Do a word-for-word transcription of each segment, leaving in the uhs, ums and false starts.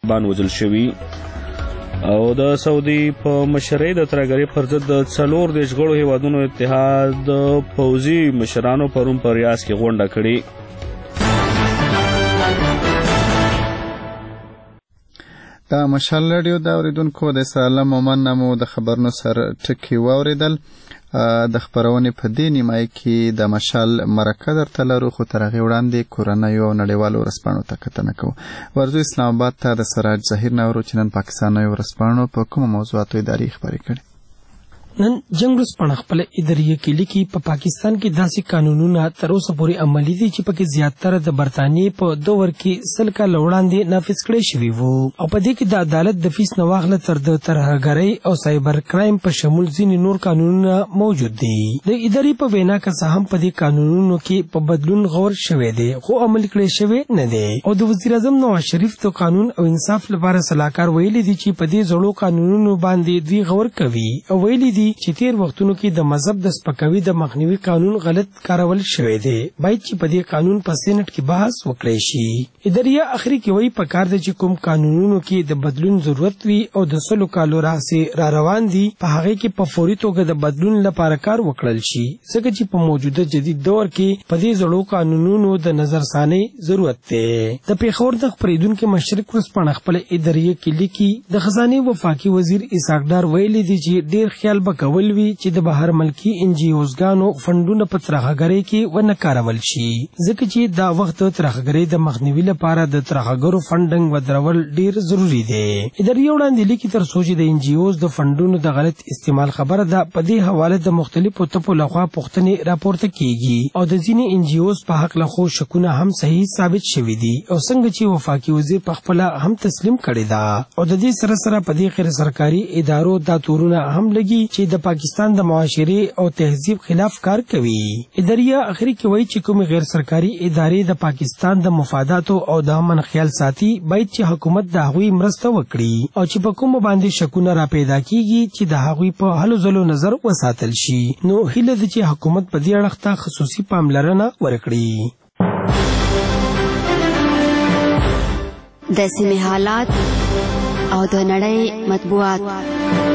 طالبان وژل شوي. او د سعودي په مشرۍ د ترهګرۍ پر ضد د څلور دېرش غړو هیوادونو اتحاد د پوځي مشرانو پرون په ریاض کې غونډه کړې. د مشال راډیو د اوریدونکو د سلام مومن نامو د خبرونو سر ټکی واوریدل. د خبرونې په دې نیمایي کې د مشال مرکه درته لرو، خو تر هغې وړاندې کورنیو او نړیوالو ورځپاڼو ته کتنه کوو. ورځو اسلام آباد ته د سراج ظهیر نه ورو چې نن پاکستاني ورځپاڼو په کومو موضوعاتو اداري خبرې کړي. نن جنگ ورځپاڼه خپل اداریه کې لیکي په پاکستان کې داسې قانونونه تر اوسه پورې عملي دي چې پکې زیاتره د برتانیې په دور کې سل کاله وړاندې نافذ کړي شوي وو، او په دې کې د عدالت د فیس نه واخله تر د ترهګرۍ او سایبر کرایم په شمول ځینې نور قانونونه موجود دي. د ادارې په وینا که څه هم په دې قانونونو کې په بدلون غور شوی دی، خو عملي کړی شوی نه دی. او د وزیر اعظم نواز شریف د قانون او انصاف لپاره سلاکار ویلي دي چې په دې زړو قانونونو باندې دوی غور کوي، او ویلي دي چې تیر وختونو کې د مذهب د سپکاوي د مخنیوي قانون غلط کارول شوی دی، باید چې په دې قانون په سینټ کې بحث وکړی شي. اداریه اخري کې وایي پکار دی چې کوم قانونونو کې د بدلون ضرورت وي او د سلو کالو راهیسې را روان دي، په هغې کې په فوري توګه د بدلون لپاره کار وکړل شي، ځکه چې په موجوده جدید دور کې په دې زړو قانونونو د نظرثانۍ ضرورت دی. د پېښور د خپرېدونکي مشرق ورځپاڼه خپل اداریه کې لیکي د خزانې وفاقي وزیر اسحاق ډار ویلي دي چې ډېر خیال به کول وي چې د بهر ملکی ان جی اوزګانو فندونه په ترهګرۍ کې ونه کارول شي، ځکه چې دا وخت د ترهګرۍ د مخنیوي لپاره د ترهګرو فنډنګ ودرول ډیر ضروری دی. اداریه وړاندې لیکي تر څو چې د ان جی اوز د فندونو د غلط استعمال خبره ده، په دې حواله د مختلفو ټپو لخوا پوښتنې راپورته کیږي او د ځینې ان جی اوز په حق لخوا شکونه هم صحیح ثابت شوي دي، او څنګه چې وفاقي وزیر په خپل هم تسلیم کړی ده. او د دې سره سره په دې غیر سرکاري ادارو دا تورونه هم لګي چې د پاکستان د معاشري او تهذیب خلاف کار کوي. اداریه اخري کې وایي چې کوم غیر سرکاري ادارې د پاکستان د مفاداتو او د امن خیال ساتي، باید چې حکومت د هغوی مرسته وکړي، او چې په کوم باندې شکونه را پیدا کیږي چې د هغوی په هلو ځلو نظر وساتل شي. نو هیله ده چې حکومت په دې اړخ ته خصوصي پاملرنه ورکړي. د سیمې حالات او د نړۍ مطبوعات.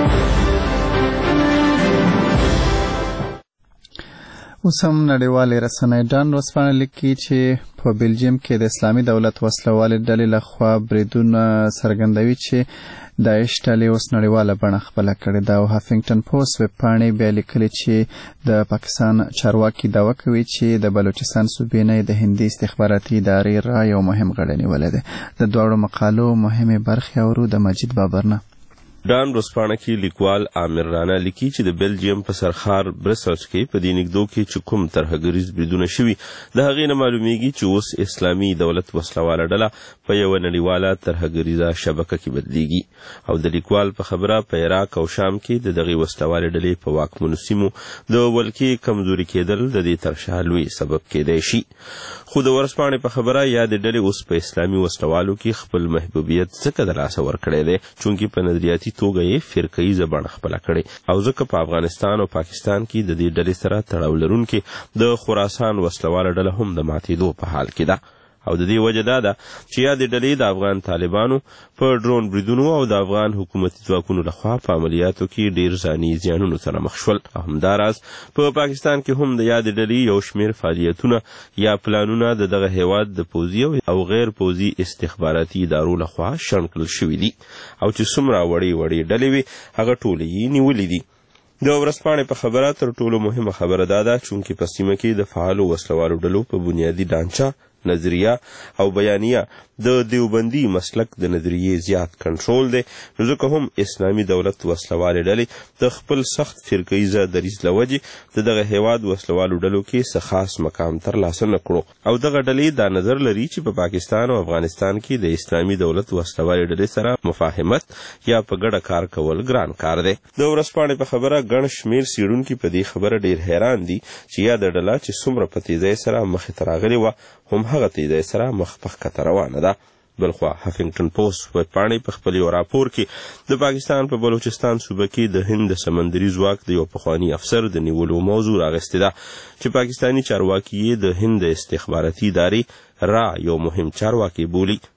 اوس هم نړیوالې رسنۍ ډان ورځپاڼه لیکي چې په بلجیم کې د اسلامي دولت وسلوالې ډلې لخوا بریدونه څرګندوي چې داعش ډلې اوس نړیواله بڼه خپله کړې ده. او هافینګټن پوسټ ویبپاڼې بیا لیکلي چې د پاکستان چارواکي دعوه کوي چې د بلوچستان صوبې نه د هندي استخباراتي ادارې را یو مهم غړی نیولی دی. د دواړو مقالو مهمې برخې اورو د مجید بابر نه. ډان ورځپاڼه کې لیکوال عامر رانا لیکي چې د بلجیم په سرخار برسلز کې په دې نږدو کې چې کوم ترهګریز بریدونه شوي، د هغې نه معلومیږي چې اوس اسلامي دولت وسلواله ډله په یوه نړیواله ترهګریزه شبکه کې بدلیږي. او د لیکوال په خبره په عراق او شام کې د دغې وسلوالې ډلې په واکمنو سیمو د ولکې کمزوري کېدل د دې تر شا لوی سبب کېدی شي. خو د ورځپاڼې په خبره یادې ډلې اوس په اسلامي وسلوالو کې خپل محبوبیت ځکه د لاسه ورکړی دی چونکې په نظریاتي توګه یې فرقهیزه بڼه خپله کړې، او ځکه په افغانستان او پاکستان کې د دې ډلې سره تړاو لرونکې د خراسان وسلواله ډله هم د ماتېدو په حال کې ده. او د دې وجه دا ده چې یادې ډلې د افغان طالبانو په ډرون بریدونو او د افغان حکومتي ځواکونو لخوا په عملیاتو کې ډیر ځاني زیانونو سره مخ شول. همداراز په پاکستان کې هم د یادې ډلې یو شمېر فعالیتونه یا پلانونه د دغه هیواد د پوځي او غیر پوځي استخباراتي ادارو لخوا شنډ کړل شوي دي، او چې څومره وړې وړې ډلې وي هغه ټولې یې نیولې دي. د ورځپاڼې په خبره تر ټولو مهمه خبره دا ده چونکې په سیمه کې د فعالو وسلوالو ډلو په بنیادي ډانچه، نظریه او بیانیه د دیوبندي مسلک د نظریې زیات کنټرول دی، نو ځکه هم اسلامي دولت وسلوالې ډلې د خپل سخت فرقهیزه دریځ له وجې د دغه هیواد وسلوالو ډلو کې څه خاص مقام ترلاسه نه کړو. او دغه ډلې دا نظر لري چې په پاکستان او افغانستان کې د اسلامي دولت وسلوالې ډلې سره مفاهمت یا په ګډه کار کول ګران کار دی. د ورځپاڼې په خبره ګڼ شمېر څېړونکي په دې خبره ډېر حیران دي چې یاده ډله چې څومره په تیزۍ سره مخې ته راغلې وه هم هغه تیزۍ سره مخ په ښکته روانه ده. بلخوا هافینګټن پوسټ ویبپاڼې په خپل یو راپور کې د پاکستان په بلوچستان صوبه کې د هند د سمندري ځواک د یو پخواني افسر د نیولو موضوع راغستې ده چې پاکستاني چارواکي یې د هند د استخباراتي ادارې را یو مهم چارواکي بولي،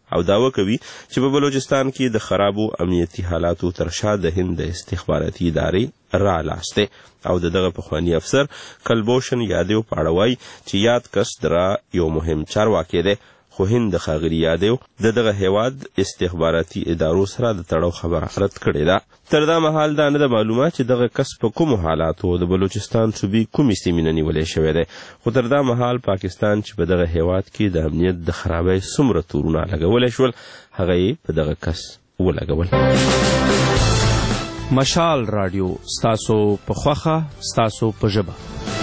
او داوا کوي چې په بلوچستان کې د خرابو امنیتي حالاتو تر شا د هند د استخباراتي ادارې را لاسته او د دغه پخوانی افسر کلبوشن یادیو پاړوي چې یاد کس درا یو مهم چارواکي دی خو هند د ښاغلي یادیو د دغه هیواد استخباراتي ادارو سره د تړاو خبره رد کړې ده. تر دا مهال دا نه ده معلومه چې دغه کس په کومو حالاتو د بلوچستان صوبې کومې سیمې نه نیولی شوی دی، خو تر دا مهال پاکستان چې په دغه هیواد کې د امنیت د خرابۍ څومره تورونه لګولی شول هغه یې په دغه کس ولګول. مشال رادیو ستاسو په خوښه ستاسو په ژبه.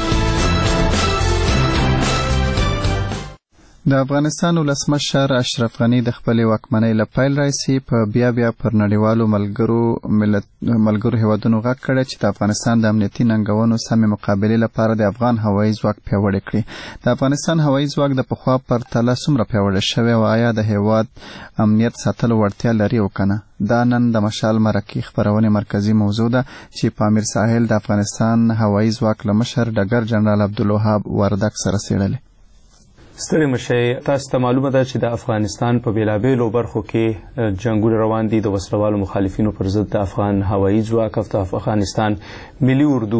د افغانستان ولسمشر اشرف غني د خپلې واکمنۍ له پیل راهیسې په بیا بیا پر نړیوالو ملګرو ملت ملګرو هیوادونو غږ کړی چې د افغانستان د امنیتي ننګونو سمې مقابلې لپاره د افغان هوایي ځواک پیاوړی کړي. د افغانستان هوایي ځواک د پخوا پر تله څومره پیاوړی شوی او آیا د هیواد امنیت ساتلو وړتیا لري او کنه؟ دا نن د مشال مرکې خبرونې مرکزی موضوع ده چې په امیر ساحل د افغانستان هوایي ځواک له مشر ډګر جنرال عبدالوهاب وردک سره څېړلې. ستړي مشئ، تاسو ته معلومه ده چې د افغانستان په بیلابیلو برخو کې جنګونه روان دي د وسلوالو مخالفینو پر ضد د افغان هوایي ځواک او د افغانستان ملي اردو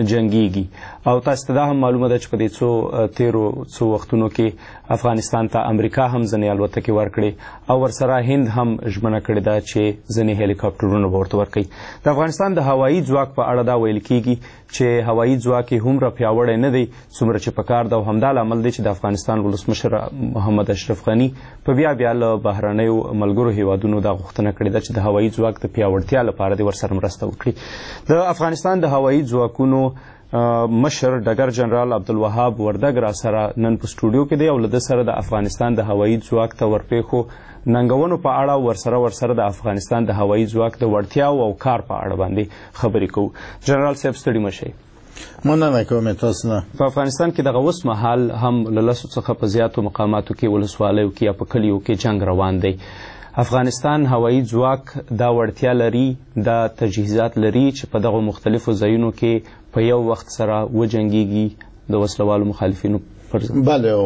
جنګيږي او تاسو ته دا هم معلومه ده چې په دې څو تیرو څو وختونو کې افغانستان ته امریکا هم ځینې الوتکې ورکړې او ورسره هند هم ژمنه کړې ده چې ځینې هلیکاپټرونه به ورته ورکوي. د افغانستان د هوایي ځواک په اړه دا ویل کېږي چې هوایي ځواک یې هومره پیاوړی نه دی څومره چې پکار ده او همدا لامل دی چې د افغانستان ولسمشر محمد اشرف غني په بیا بیا له بهرنیو ملګرو هیوادونو دا غوښتنه کړې ده چې د هوایي ځواک د پیاوړتیا لپاره دې ورسره مرسته وکړي. د افغانستان د هوایي ځواکونو مشر ډګر جنرال عبدالوهاب وردګ را سره نن په سټوډیو کې دی او له ده سره د افغانستان د هوایي ځواک ته ورپېښو ننګونو په اړه ورسره ورسره د افغانستان د هوایي ځواک د وړتیاو او کار په اړه باندې خبرې کوو. جنرال صاحب ستړي مشئ. مننه کوم تاسو نه. په افغانستان کې دغه اوس مهال هم له لسو څخه په زیاتو مقاماتو کې ولسوالیو کې یا په کلیو کې جنګ روان دی. افغانستان هوایي ځواک دا وړتیا لري، دا تجهیزات لري چې په دغه مختلفو ځایونو کې په یو وخت سره وجنګیږي د وسلوالو مخالفینو پر ضد؟ بله،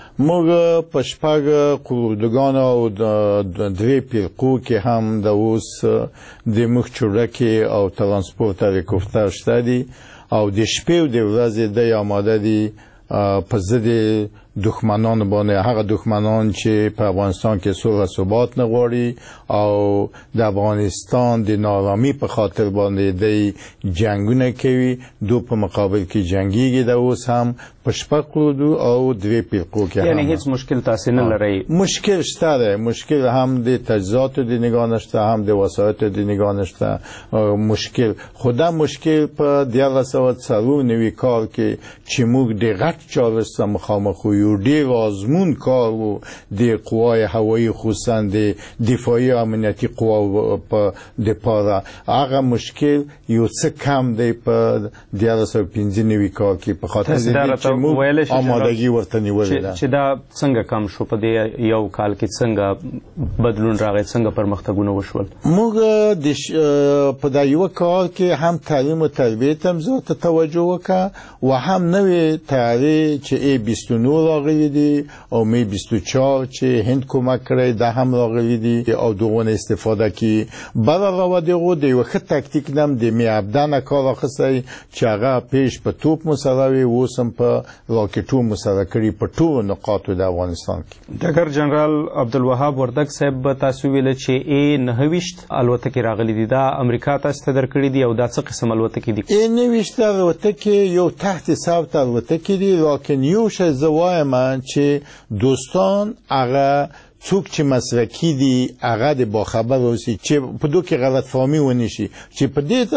موږ په شپږ قراردادګانو او د درې فرقو کې هم د اوس د مخ چورکې او ترانسپورت هلیکوپټر شته دي او د شپې او د ورځې د آماده دي په ضد دښمنان باندې، هغه دښمنان چې په افغانستان کې صلح ثبات نه غواړي او د افغانستان د نارامي په خاطر باندې د جنگونه کوي، دو په مقابل کې جنگيږي. د اوس هم په شپږ قرارداد او درې فرقو کې یعنی هیڅ مشکل تاسو نه لرئ؟ مشکل شته ده، مشکل هم د تجهیزاتو د نگاه نشته، هم د وسایطو د نگاه نشته. مشکل خدا مشکل په دیارلس سوه څلور نوي کال کې چې موږ د غټ چالش سره مخامخ یو ډیر آزمون کار و د قوای هوایی خصوصا د دفاعي امنیتي قوا په دپاره. هغه مشکل یو څه کم دی په دیارلس سوه پنځه نوي کال کې په خاطر دې چې موږ آمادګي ورته نیولې ده. چې دا څنګه کم شو په دې یو کال کې، څنګه بدلون راغی، څنګه پرمختګونه وشول؟ موږ د په دا یو کال کې هم تعلیم او تربیه ته زیاته توجه وکړه و هم نوې تیاری چې ای بیست و نه راغلی دي او می بیست و چهار چې هند کمک کړی دا هم راغلی دي او دغه استفاده کی بل راودغه د یو ښه تاکتیک نم د می ابدان کار اخسي چې هغه پیش په توپ مساوي وسم په راکټو مساوي کړی په ټولو نقاطو د افغانستان کې. ډګر جنرال عبدالوهاب وردګ صاحب تاسو ویل چې ای نهويشت الوتکې راغلي دي، دا امریکا تاسو ته درکړي دي او دا څه قسم الوتکې دي؟ ای نهويشت الوتکې یو تحت ثبت الوتکې دي، راکن یو شی زوایم چې دوستان هغه څوک چې مسلکی دي هغه د باخبر اوسي چې په دوه کې غلط فهمي ونی شي چې په دې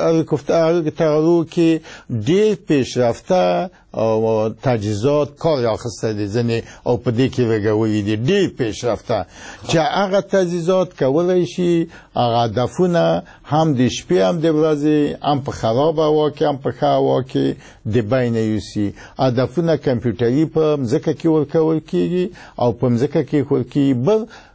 هلیکوپټرو کې ډېر پیشرفته او تجهیزات کار اخیسته دي ځنې او په دې کې لګولي دي ډېر پیشرفته چې هغه تجهیزات کولی شي هغه هدفونه هم د شپې هم د ورځې هم په خراب هوا کې هم په ښه هوا کې د بین یوسي. هدفونه کمپیوټري په مځکه کې ورکول کېږي او په مځکه کې ورکول کېږي. بل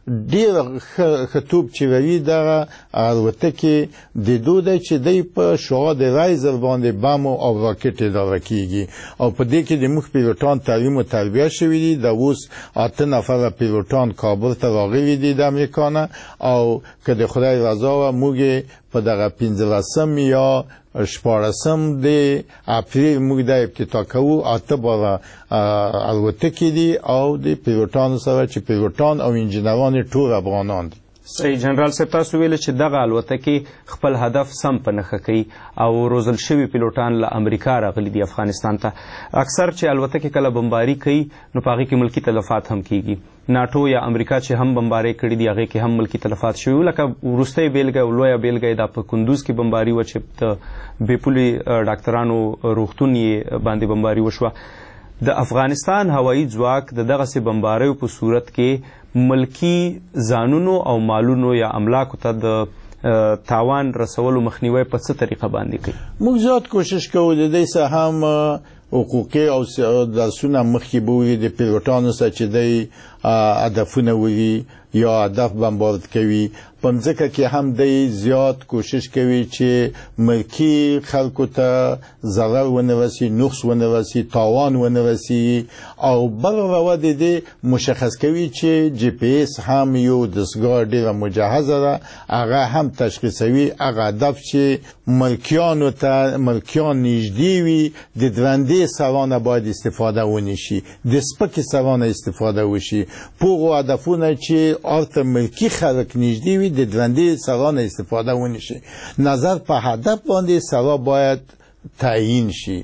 ډیر خطوب چې وی دغه الوتکې د دوی چې دی په شعاع د رایزر باندې بم او راکټ اداره کیږي او په دې کې د مخ پیلوټان تعلیم او تربیه شوی دي د اوس اته نفر پیلوټان کابل ته راغلي دي د امریکا نه او که د خدای رضا و موږ په دغه پنځلسم یا شپاړسم د اپریل موږ د افتتاح کوو اته باره الوتکې دي او د پیلوټانو سره چې پیلوټان او انجنیران ټول افغانان دي. صحیح جنرال صاحب تاسو ویل چې دغه الوتکې خپل هدف سم په نښه کوي او روزل شوي پیلوټان له امریکا راغلي دي افغانستان ته. اکثر چې الوتکې کله بمباري کوي نو په هغې کې ملکي تلفات هم کیږي. ناټو یا امریکا چې هم بمباري کړي دي هغې کې هم ملکي تلفات شوي لکه وروستی بیلګه او لویه بیلګه دا په کندوز کې بمباري وه چې د بېپولي ډاکټرانو روغتون یې باندې بمباري وشوه. د افغانستان هوایي ځواک د دغسې بمباریو په صورت کې ملکی ځانونو او مالونو یا املاکو ته د تاوان رسولو مخنیوی په څه طریقه باندې کوي؟ موږ زیات کوشش کوو د دې څخه هم حقوقي او درسونه مخکې به وي د پیلوټانو سره چې دی هدفونه وي یا هدف بمبارد کوي په مځکه کې هم دی زیات کوشش کوي چې ملکي خلکو ته ضرر ونه رسي نقص ونه رسي تاوان ونه رسي او بل روا د دې مشخص کوي چې جی پی اس هم یو دستګاه ډیره مجهزه ده هغه هم تشخیصوي هغه هدف چې ملکیانو ته ملکیان نږدې وي د درندې سوانه باید استفاده ونشي د سپکې سوانه استفاده وشي پوغو هدفونه چې ارته ملکی خلک نږدې وي د درندې سوانه استفاده ونشي. نظر په هدف باندې سوا باید تعیین شي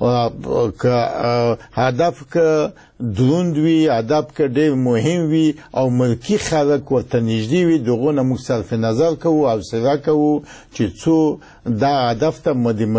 که هدف که دروند وي هدف که ډېر مهم وي او ملکی خلک ورته نږدې وي دغو نه موږ صرف نظر کوو او حوصله کوو چې څو دا هدف ته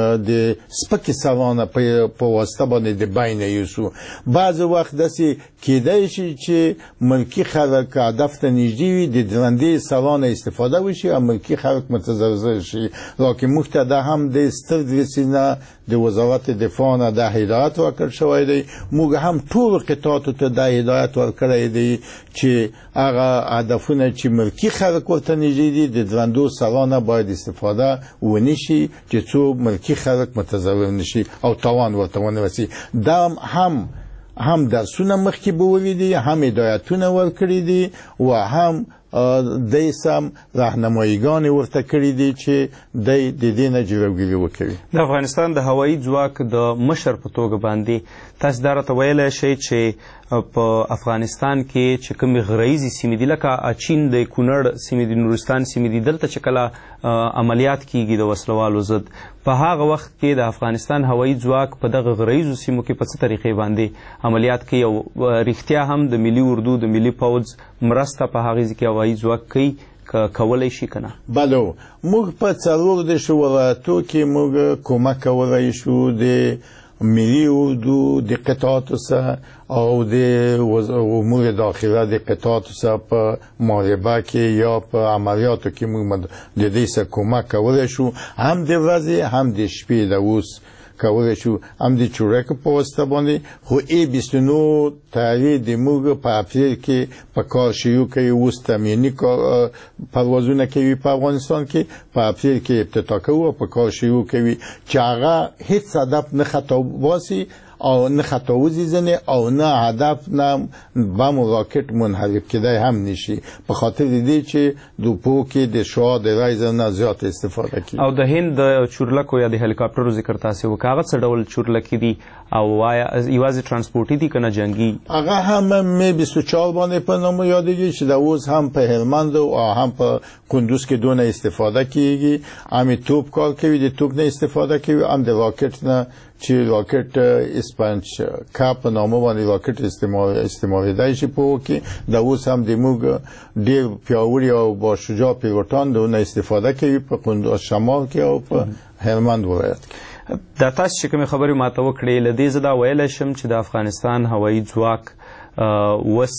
د سپکې سوانه په واسطه باندې د بینه یوسو. بعض وخت داسې کیدای شي چې ملکی خلک هدف ته نږدې وي د درندې سوانه استفاده وشي او ملکی خلک متضرر شي. لکه موږ ته دا هم د ستر درسینه د وزارت دفاع نه دا هدایت ورکړل شوی دی. موږ هم ټول قطعاتو ته دا هدایت ورکړی دی چې هغه هدفونه چې ملکی خلک ورته نږدې دي د درندو سوانه باید استفاده ونشي چې څو ملکی خلک متضرر نشي او تاوان ورته ونه رسي. دا هم هم درسونه مخکې به ولیدي هم هدایتونه ورکړي دي و هم د سم راهنماییګانې ورته کړي دي چې د دې نه جلوګیري وکړي. د افغانستان د هوایي ځواک د مشر په توګه باندې تاسو دا راته ویلی شئ چې په افغانستان کې چې کومې غرایزي سیمې دي لکه چین د کونړ سیمې دي نورستان سیمې دي دلته چې کله عملیات کیږي د وسلوالو ضد په هغه وخت کې د افغانستان هوایي ځواک په دغه غرایزو سیمو کې په څه طریقې باندې عملیات کوي او رښتیا هم د ملي اردو د ملي پوځ مرسته په هغې ځای کې هوایي ځواک کوي کولی شي که نه؟ بله موږ په څلور دېرشو ولایتو کې موږ کومک کولی شو د ملي اردو د قطعاتو سره او د امور داخله د قطعاتو سره په محاربه کې یا په عملیاتو کې موږ د دې سره کومک کولی شو هم د ورځې هم د شپې د اوس کولی شو هم د چورکو په واسطه باندې خو ای بیست و نه تیارې د موږ په اپریل کې په کار شروع کوي اوس تمریني پروازونه کوي په افغانستان کې په اپریل کې افتتاح کوو او په کار شروع کوي چې هغه هیڅ هدف نه خطا باسي او نه خطا وزیزنه او نه هدف نه بم و راکټ منحرف کېدای هم نشي په خاطر دې چې د پوکې د شعاع د رایزر نه زیات استفاده کوي. او د هند د چورلکو یا د هلیکاپټرو ذکر تاسو وکړ هغه څه ډول چورلکې دي او وایا یوازې ترانسپورټي دي که نه جنګي؟ هغه هم می بیست و چهار باندې په نامه یادېږي چې د اوس هم په هلمند او هم په کندوز کې دونه استفاده کیږي. هم توپ کار کوي د توپ نه استفاده کوي هم د راکټ نه چې راکټ اسپانچ کا په نامه باندې راکټ استعمال استعمالیدای شي په کې د اوس هم د موږ ډېر پیاوړي او با شجاع پیلوټان دونه استفاده کوي په کندوز شمال کې او په هلمند ولایت کې. دا تاسو چې کومې خبرې ماته وکړې له دې زه دا ویلی شم چې د افغانستان هوایي ځواک وس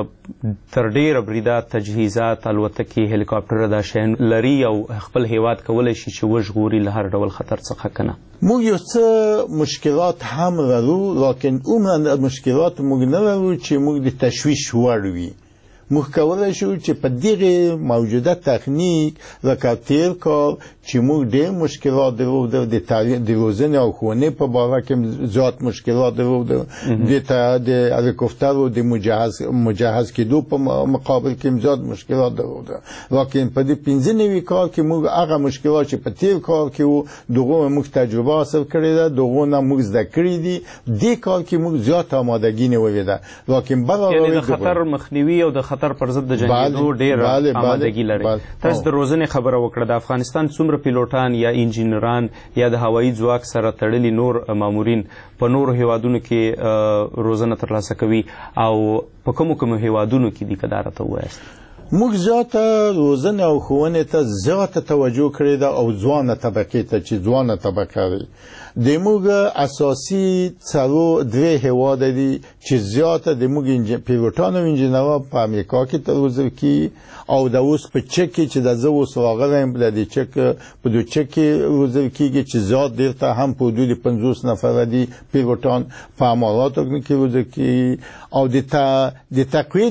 تر ډېره بریده تجهیزات الوتکې هلیکاپټره دا شیان لري او خپل هیواد کولی شي چې وژغوري له هر ډول خطر څخه که نه؟ موږ یو څه مشکلات هم لرو لیکن عموما مشکلات موږ نه لرو چې موږ د تشویش وړ وي. موږ کولی شو چې په دغه موجوده تخنیک لکه تیر کال چې موږ ډېر مشکلات درلودل د روزنې او ښوونې په باره کې زیات مشکلات درلودل د هلیکوپټرو د مجهز کېدو په مقابل کې زیات مشکلات درلودل لیکن په دې پنځه نوي کال کې موږ هغه مشکلات چې په تیر کال کې وو دغو موږ تجربه حاصل کړې ده دغو نه موږ زده کړي دي دې کال کې موږ زیات آمادګي نیولې ده لیکن یعنی د خطر مخنیوي او د خطر پر ضد د جنګېدو ډېر آمادګي لري. تاسو د روزنې خبره وکړه د افغانستان څومره پیلوټان یا انجینران یا د هوایي ځواک سره تړلي نور مامورین په نورو هیوادونو کې روزنه ترلاسه کوي او په کومو کومو هیوادونو کې دي که دا راته ووایاست؟ موږ زیاته روزنې او ښوونې ته زیاته توجه کړې ده او ځوانه طبقې ته چې ځوانه طبقه وي د موږ اساسي څلور درې هیواد دي چې زیاته د موږ پیلوټان او انجینران په امریکا کې روزل کیږي او د اوس په چک کې چې د زه اوس راغلی یم د دې چک په دو چک کې روزل کیږي چې زیات دلته هم په حدود پنځوس نفره دي پیلوټان په اماراتو کې روزل کیږي او د تقویې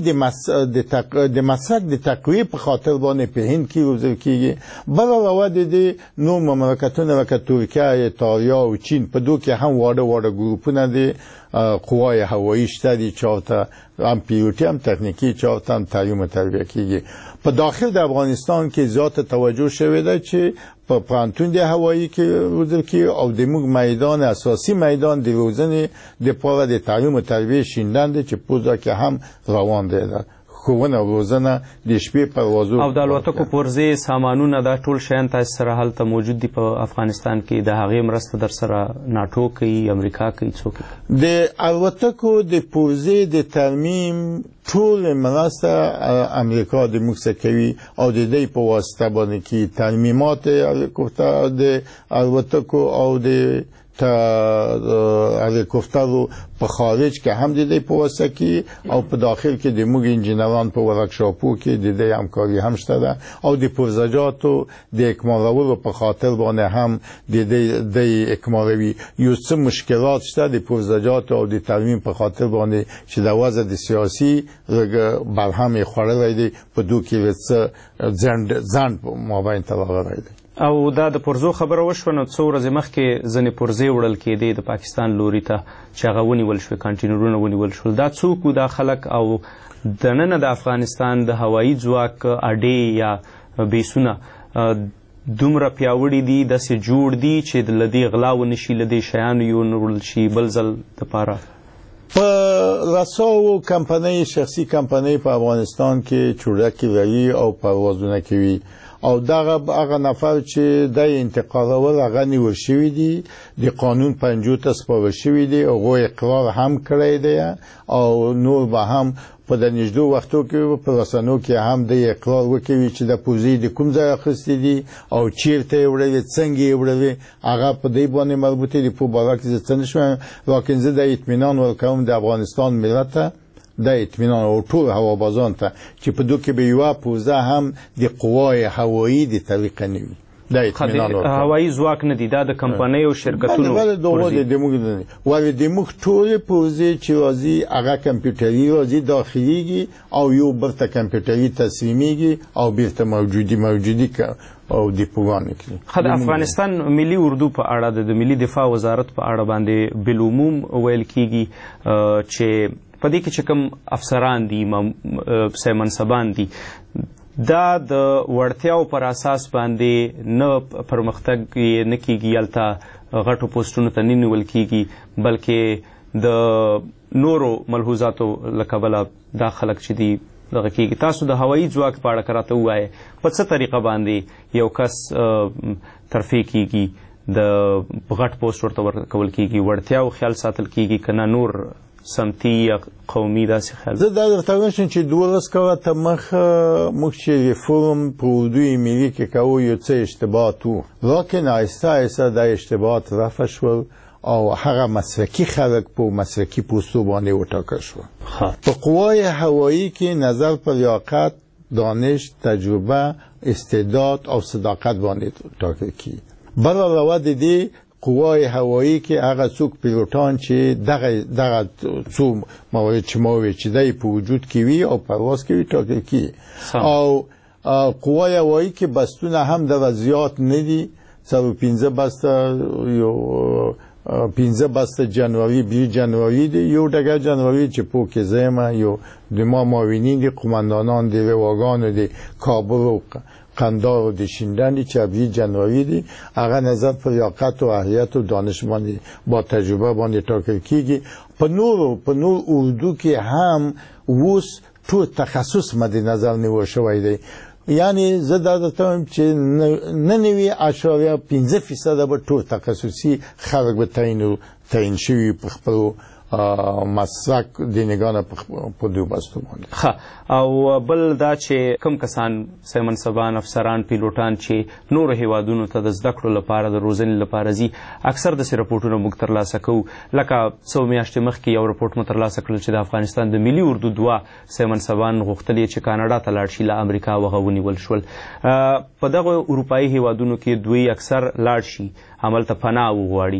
د مسلک د تقویې په خاطر باندې په هند کې روزل کیږي بل علاوه د دې نور مملکتونه لکه ترکیه ایتالیا او چین په دو کې هم واړه واړه ګروپونه دي قوای هوایی شته دي چې ورته هم پیلوټي هم تخنیکي چې ورته هم تعلیم و تربیه کیږي. په داخل د افغانستان کې زیات توجه شوې ده چې په پوهنتون د هوایی کې روزل کیږي او د موږ میدان اساسي میدان د روزنې دپاره د تعلیم و تربیه شیندن دی چې پوزه کې هم روان دی ښوونه او روزنه د شپې پروازو او د الوتکو پرزې سامانونه دا ټول شیان تاسو سره هلته موجود دي په افغانستان کې د هغې مرسته در سره ناټو کوي امریکا کوي څوک د الوتکو د پرزې د ترمیم ټول مرسته امریکا د موږ څخه کوي او د دې په واسطه باندې کې ترمیمات هلیکوپټر د الوتکو او د تا هلیکوپټرو په خارج کې هم د دې په واسطه کې او په داخل کې د موږ انجینران په ورکشاپو کې د دې همکاري هم شته ده او د پروژاتو د اکمالولو په خاطر باندې هم د دې د اکمالوي یو څه مشکلات شته د پروژاتو او د ترمیم په خاطر باندې چې د وضع د سیاسي برهم خوړلای دی په دوه کې څه ځند ځند په مابین تراغلی دی او دا د پرزو خبره وشوه نو څو ورځې مخکې ځینې پرزې وړل کېدې د پاکستان لوري ته چې هغه ونیول شوې کانټینرونه ونیول شول دا څوک و دا خلک او دننه د افغانستان د هوایي ځواک اډې یا بیسونه دومره پیاوړي دي داسې جوړ دي چې له دې غلا ونشي له دې شیانو یونړل شي بل ځل دپاره په رساو کمپنۍ شخصي کمپنۍ په افغانستان کې چورکې لري او پروازونه کوي او دغه هغه نفر چې د انتقالول هغه نیول شوی دی د قانون پنځو ته سپارل شوی دی او اقرار هم کړی دی او نور به هم په د نږدې وختو کې په رسنیو کې هم د اقرار وکوي چې د پوزې د کوم ځای اخیستې دي او چیرته یې وړلې څنګه یې وړلې هغه په دې باندې مربوطې دي په باره کې زه څه نه شوم لیکن زه د اطمینان ورکوم د افغانستان ملت ته د اطمینان او ټول هوابازان ته چې په دوی کې به یوه پوزه هم د قوای هوایی د طریقه نه وي د اطمینان هوایي ځواک نه دي دا د کمپنۍ او شرکتونو ولې دغه د موږ ولې د موږ ټولې پوزې چې راځي هغه کمپیوټري راځي داخليږي او یو برته کمپیوټري تسلیمیږي او بیرته موجودي موجودي او د پوغان کې خد افغانستان ملي اردو په اړه د ملي دفاع وزارت په اړه باندې بالعموم ویل کیږي چې په دې کې چې کوم افسران دي سه منصبان دي دا د وړتیاو پر اساس باندې نه پرمختګ نه کیږي هلته غټو پوسټونو ته نه نیول کیږي بلکې د نورو ملحوظاتو له کبله دا خلک چې دي دغه کیږي تاسو د هوایي ځواک په اړه که راته ووایئ په څه طریقه باندې یو کس ترفیع کیږي د غټ پوسټ ورته ورکول کیږي وړتیاو خیال ساتل کیږي که نه نور سمتي یا قومي داسې خیال زه دا درته وایم چې دولس کاله ته مخه موږ چې ریفورم په اردوی ملي کې کوو یو څه اشتباهات وو لیکن آهسته آهسته دا اشتباهات رفع شول او هغه مسلکي خلک په مسلکي پوستو باندې وټاکل شول په قوای هوایی کې نظر په لیاقت دانش تجربه استعداد او صداقت باندې ټاکل کیږي بل علاوه د دې قوای هوایی کې هغه څوک پیلوټان چې دغه دغه څو موارد چې ما وی چې دای په وجود کې وي او پرواز کوي ټاکل کی او قوای هوایی کې بستونه هم د زیات نه دي څو پنځه بسته یو پنځه بسته جنوري بی جنوري دی یو دغه جنوري چې په کې زما یو د ما معاونین دي قومندانان دی واگان دی کابل او قندار و د شیندن چې بی جنوري دی هغه نظر پر لیاقت او اهلیت او دانشمندی با تجربه باندې ټاکل کیږي په نور په نور اردو کې هم وس ټول تخصص مد نظر نیول شوی دی یعنی زه دا درته چې نه نوي اشاریه پنځه فیصد به ټول تخصصي خلک به تعین تعین شوي په خپل مسلک دینګانه په دوه بستو باندې ښه او بل دا چې کم کسان سي منصبان افسران پیلوټان چې نور هیوادونو ته د زده کړو لپاره د روزنې لپاره ځي اکثر د سي رپورټونو موږ ترلاسه کوو لکه څو میاشتې مخکې یو رپورټ مو ترلاسه کړل چې د افغانستان د ملي اردو دوه سي منصبان غوښتل چې کاناډا ته لاړ شي له امریکا وغه ونیول شول په دغه اروپایي هیوادونو کې دوی اکثر لاړ شي هملته پناه وغواړي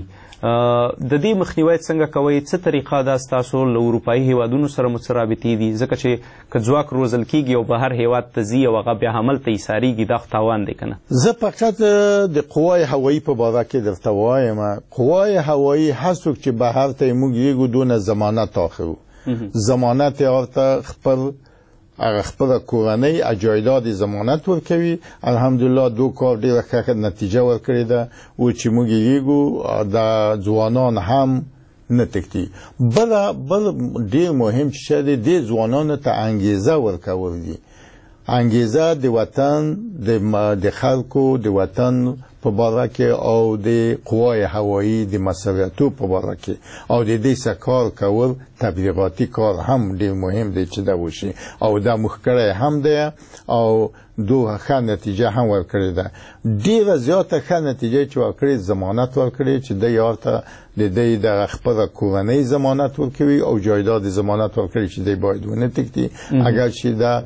د دې مخنیوی څنګه کوئ څه طریقه ده ستاسو له اروپایي هیوادونو سره مو څه رابطې دي ځکه چې که ځواک روزل کیږي او بهر هیواد ته ځي او هغه بیا هملته ایساریږي دا خو تاوان دی که نه زه فقط د قوای هوایی په باره کې درته وایم قوای هوایی هر څوک چې بهر ته موږ یې دونه ضمانت اخلو ضمانت یې ورته خپل هغه خپل کورنۍ اجایداد ضمانت ورکوي الحمدلله دو کار ډیره ښه نتیجه ورکړې ده او چې موږ یې د ځوانان هم نه تکتي بل بل ډیر مهم چې دی د ځوانانو ته انګیزه ورکول دي انګیزه د وطن د خلکو د وطن په باره کې او د قوای هوایی د مسؤلیتو په باره کې او د دې څخه کار کول تبلیغاتي کار هم ډیر مهم دی چې دا وشي او دا مخکره هم دی او دوه ښه نتیجه هم ورکړې ده ډیره زیاته ښه نتیجه چې ورکړې ضمانت ورکړې چې د یارته د دې د خپل کورنۍ ضمانت ورکوي او جایداد ضمانت ورکړي چې د باید ونه تکتي اگر چې دا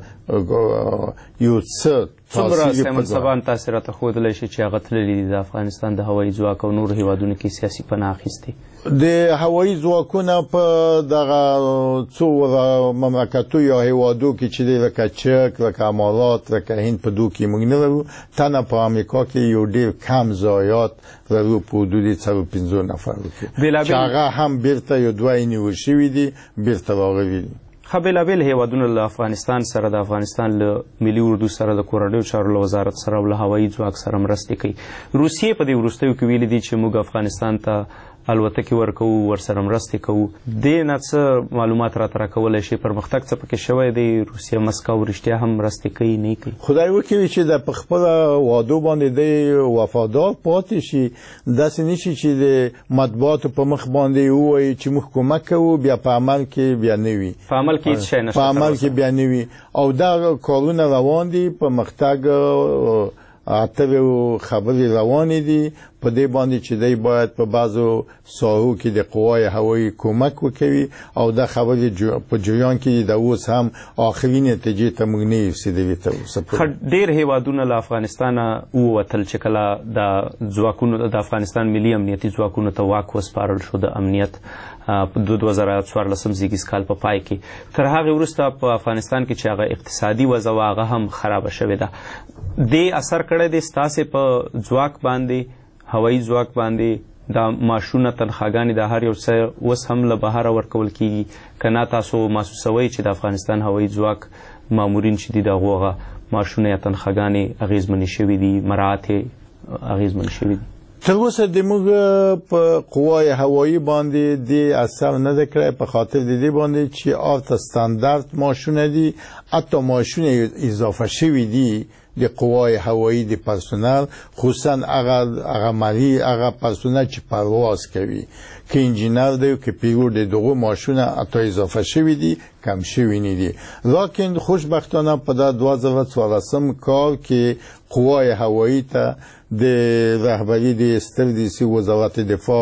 یو څه څومره سي منصبان تاسو راته ښودلی شي چې هغه تللي دي د افغانستان د هوایي ځواک او نور هیوادونو کې سیاسي پناه اخیستې د هوایي ځواکونه په دغه څو مملکتو یا هیوادو کې چې دی لکه چک لکه امارات لکه هند په دو کې موږ نه لرو تنه په امریکا کې یو ډېر کم ضایعات لرو په حدود څلور پنځه نفرو کې چې هغه هم بیرته یو دوه یې نیول شوي دي بیرته راغلي دي ښه بېلابېل هیوادونه له افغانستان سره د افغانستان له ملي اردو سره د کورنیو چارو له وزارت سره او له هوایي ځواک سره مرستې کوي روسیې په دې وروستیو کې ویلي دي چې موږ افغانستان ته الوتکې ورکوو ورسره مرستې کوو دې نه څه معلومات راته راکولی شي پرمختګ څه پکې شوی دی روسیه مسکو رښتیا هم مرستې کوي نه کوي خدای وکړي چې د په خپله وعدو باندې دی وفادار پاتې شي داسې نه شي چې د مطبوعاتو په مخ باندې ووایي چې موږ کومک کوو بیا په عمل کې بیا نه وي په عمل کې هېڅ شی نشته په عمل کې بیا نه وي او دا کارونه روان دي پرمختګ اته خبرې روانې دي په دې باندې چې دی باید په بعضو ساحو کې د قوای هوایی کمک وکوي او دا خبرې په جریان کې د اوس هم آخري نتیجې ته موږ نه رسېدلي تر اوسه پورې ډېر هیوادونه له افغانستانه ووتل چې کله د ځواکونو د افغانستان ملي امنیتي ځواکونو ته واک وسپارل شو د امنیت په دوه زره څوارلسم زیږدیز کال په پای کې تر هغې وروسته په افغانستان کې چې هغه اقتصادي وضع وه هغه هم خرابه شوې ده دې اثر کړی دی ستاسې په ځواک باندې هوایي ځواک باندې دا معاشونه تنخواګانې د هر یو څه اوس هم له بهره ورکول کیږي که نه تاسو محسوسوئ چې د افغانستان هوایي ځواک مامورین چې دي د هغو هغه معاشونه یا تنخواګانې اغېزمنې شوي دي مراعات یې اغېزمن شوي دي تر اوسه د موږ په قوای هوایی باندې د اثر نه ده کړی په خاطر د دې باندې چې آرت استاندارد ماشونه دي حتی ماشونه اضافه شوي دي د قوای هوایی د پرسونل خصوصا هغه مری هغه پرسونل چې پرواز کوي که انجینر دی که پیلوټ دی دغه ماشونه حتی اضافه شوي دي کم شوي نه دي لکن خوشبختانه په دا دوه زره څوارلسم کال کې قوای هوایی ته د رهبری د ستر رئیس وزارت دفاع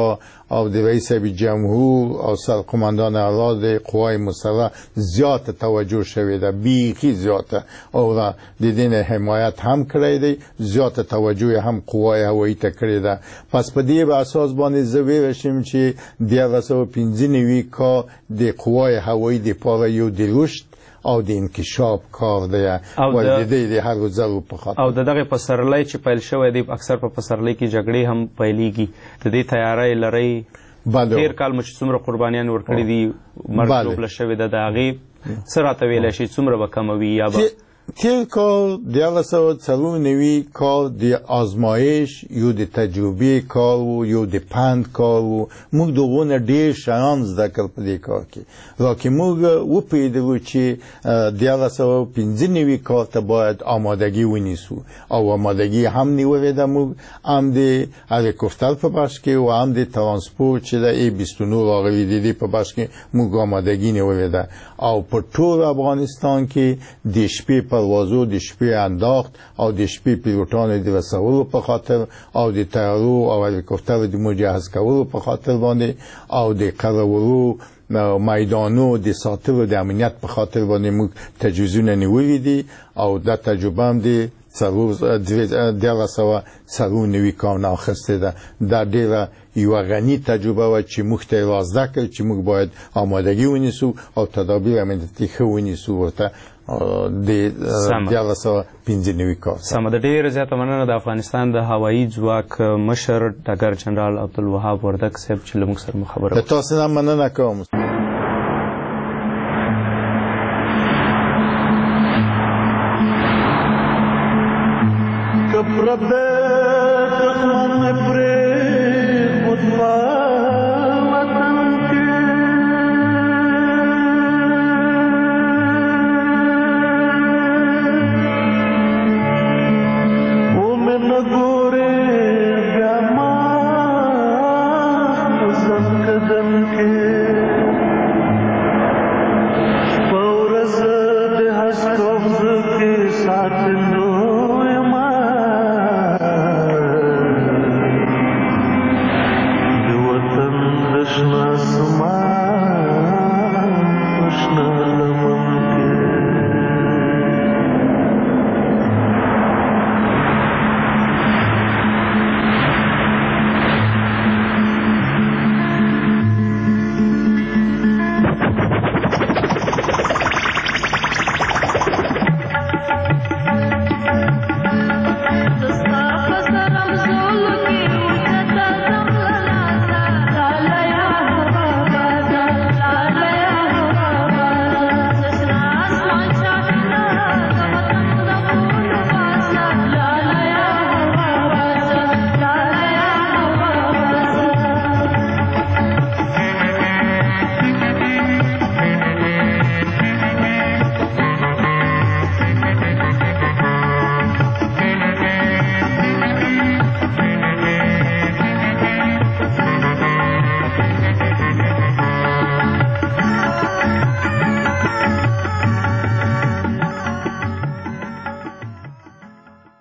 او د رئیس جمهور او سرقماندان اعلی د قوای مسلح زیات توجه شوی ده، بیخی زیاته، او د دین حمایت هم کړی دی، زیات توجه هم قوای هوایی ته کړی ده. پس په دې اساس باندې زه ویل شم چې د هغه سوه پنځه نوي کال د قوای هوایی دپاره یو د رشد او د انکشاف کار دی او د دې د هر ځلو په خاطر او د دغه پسرلی چې پیل شوی دی اکثر په پسرلی کې جګړې هم پیلېږي، د دې تیاری لرئ؟ تېر کال مو چې څومره قربانیان ورکړي دي، مرګ ژوبله شوې ده، د هغې څه راته ویلی شي، څومره به کموي یا به؟ تیر کال د هغه سوه څلور نوي کال د آزمایش یو د تجربې کار و، یو د پند کار و. موږ د هغو نه ډېر شیان زده کړل په دې کار کې، را کې موږ وپوهېدلو چې د هغه سوه پنځه نوي کال ته باید آمادګي ونیسو، او آمادګي هم نیولې ده موږ، هم د هلیکوپټر په بخش کې و هم د ترانسپورت چې ده ای بیست و نه راغلي د دې په بخش کې موږ آمادګي نیولې ده. او په ټول افغانستان کې د شپې پروازو د شپې انداخت او د شپې پیلوټانو د رسولو په خاطر او د طیارو او هلیکوپټرو د مجهز کولو په خاطر باندې او د قرارولو میدانو د ساتلو د امنیت په خاطر باندې موږ تجهیزونه نیولي دي، او دا تجربه هم د دیارلس سوه څلور نوي کال نه اخیستې ده. دا ډېره یوه غني تجربه وه چې موږ ته یې را زده کړل چې موږ باید آمادګي ونیسو او تدابیر امنیتي ښه ونیسو ورته د دیارلس سوه پنځه نوي کال. سمه ده، ډېره زیاته مننه د افغانستان د هوایي ځواک مشر ډګر جنرال عبدالوهاب وردک صاحب چې له موږ سره مو خبره وکړه. د تاسو نه مننه کوم. Gore